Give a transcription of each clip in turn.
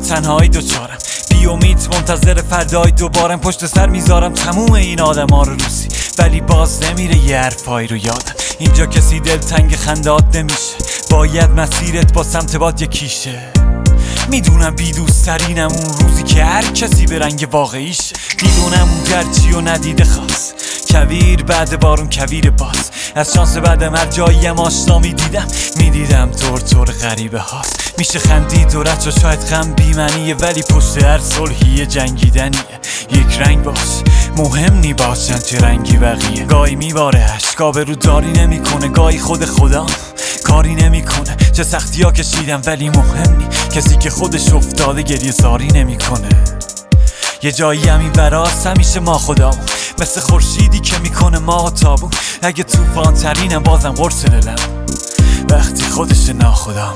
تنهایی دوچارم، بی امید منتظر فردای دوبارم. پشت سر میذارم تموم این آدم ها رو روزی، ولی باز نمیره یه حرفایی رو یادم. اینجا کسی دلتنگ خندات نمیشه، باید مسیرت با سمت باد یکیشه. میدونم بی دوست ترینم اون روزی که هر کسی به رنگ واقعیشه. میدونم اون گرچی و ندیده خواست، کویر بعد بارون کویر باز. از شانس بعدم هر جاییم آشنا میدیدم طور غریبه هاست. میشه خندید و رد و شاید غم بیمنیه، ولی پشت هر صلحی جنگیدنیه. یک رنگ باش، مهم نی باشن چه رنگی بقیه. گاهی میباره اشکا به رو داری نمیکنه، گاهی خود خودم کاری نمیکنه. چه سختی ها کشیدم ولی مهم نی، کسی که خودش افتاده گریه زاری نمیکنه. یه جایی همین براست همیشه ما خودمون، مثل خورشیدی که میکنه ماه تابون. اگه طوفان ترینم بازم قرص دلم وقتی خودش ناخودم.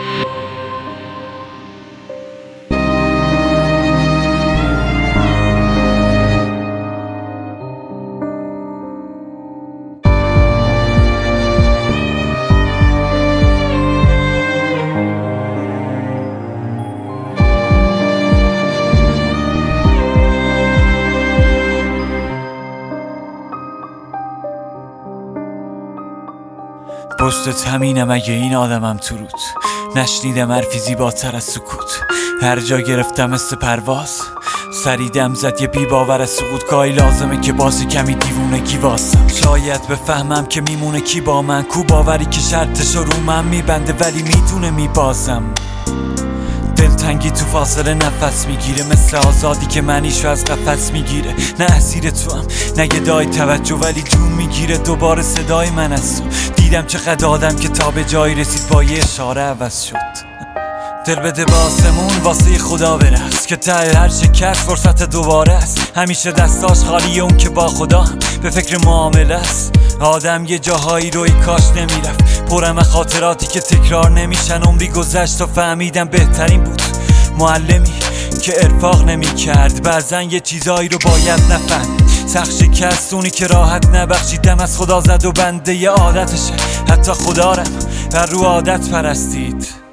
پشت همینم اگه این آدمم تو رود، نشنیدم حرفی زیباتر از سکوت. هر جا گرفتم مثل پرواز، سریدم زد یه بی باور از سقوط. گاهی لازمه که باشه کمی دیوونگی واسم، شاید بفهمم که میمونه کی با من. کو باوری که شرطشو رو من میبنده ولی میدونه میبازم. دلتنگی تو فاصله نفس میگیره، مثل آزادی که منیشو از قفس میگیره. نه اسیر تو هم نه گدای توجه، ولی جون میگیره دوباره صدای من از تو. دیدم چقدر آدم که تا به جایی رسید با یه اشاره عوض شد. دل بده به آسمون واسه خدا برس، که ته هر شکست فرصت دوباره است. همیشه دستاش خالیه اون که با خدا هم به فکر معامله است. آدم یه جاهایی روی کاش نمیرفت، پرم خاطراتی که تکرار نمیشن. عمری گذشت و فهمیدم بهترین بود معلمی که ارفاق نمیکرد. بعضن یه چیزایی رو باید نفهمید، سخت شکست اونی که راحت نبخشیدم از خدا زد و بنده یه عادتشه. حتی خدا رم بر رو عادت پرستید.